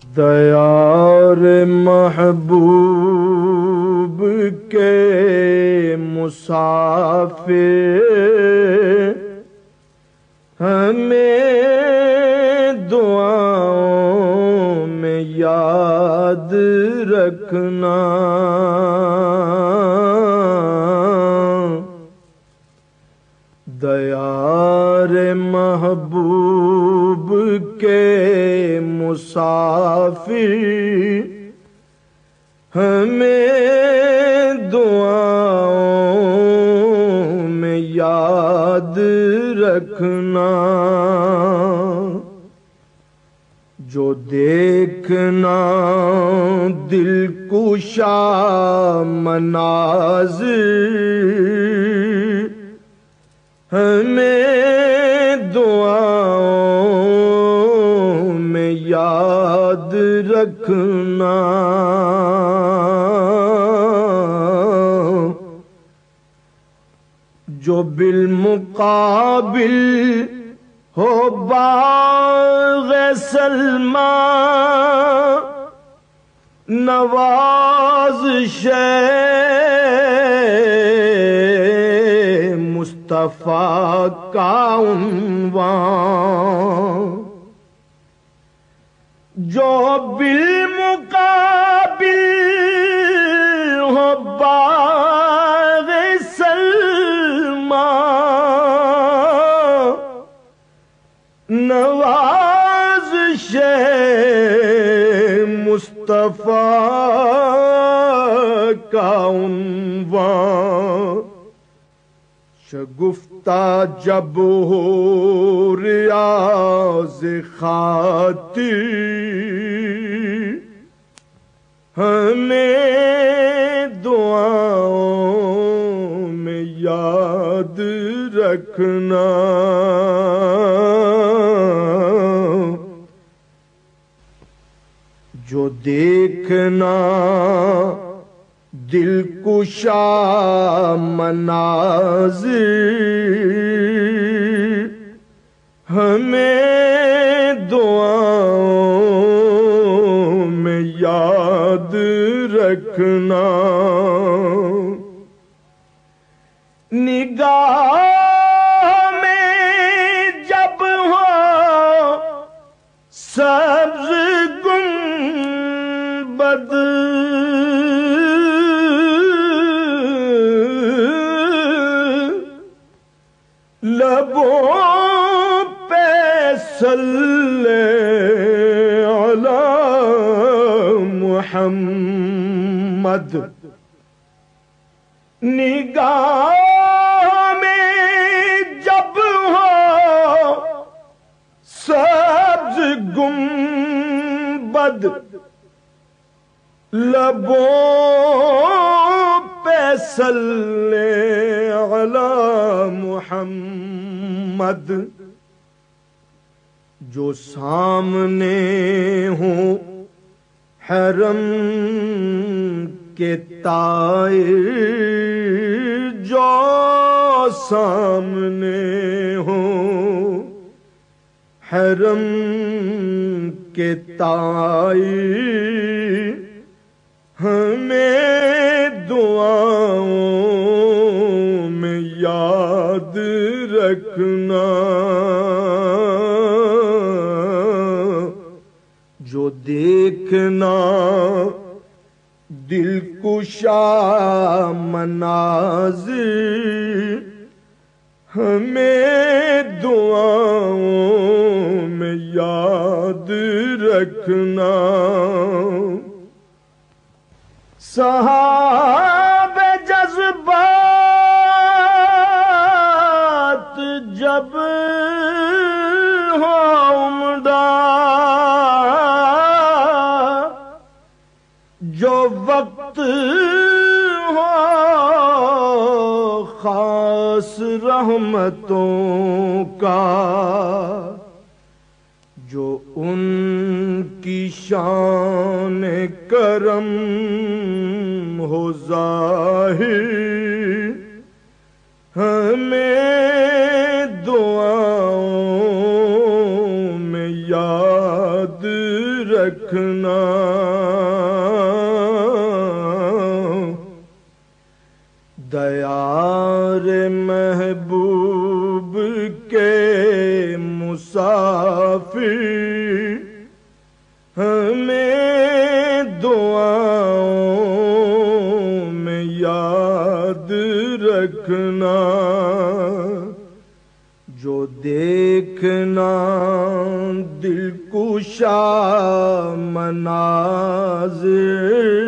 دیار محبوب کے مسافر ہمیں دعاؤں میں یاد رکھنا، دیار محبوب کے مسافر ہمیں دعاؤں میں یاد رکھنا، جو دیکھنا دل کشا مناظر ہمیں دعاؤں میں یاد رکھنا، جو بالمقابل ہو باغ سلمیٰ نوازش مصطفیٰ کا عنوان، جو بالمقابل ہو باغ سلمیٰ نوازش مصطفیٰ کا عنوان، شگفتہ جب ہو ریاض خاطر ہمیں دعاؤں میں یاد رکھنا، جو دیکھنا دل کشا مناظر ہمیں دعاؤں میں یاد رکھنا، نگاہ میں جب ہو سبز گنبد لبوں پہ صلی علی محمد، نگاہ میں جب ہو سبز گنبد لبوں پہ صلی علی محمد، جو سامنے ہوں حرم کے طائر، جو سامنے ہوں حرم کے طائر ہمیں دعاؤں میں یاد رکھنا، جو دیکھنا دل کشا مناظر ہمیں دعاؤں میں یاد رکھنا، صحاب جذبات جب ہو عمدہ، جو وقت ہو خاص رحمتوں کا، جو ان کی شان کرم ہو ظاہر ہمیں دعاؤں میں یاد رکھنا دیار محبوب کے مسافر ہمیں دعاؤں میں یاد رکھنا جو دیکھنا دل کشا مناظر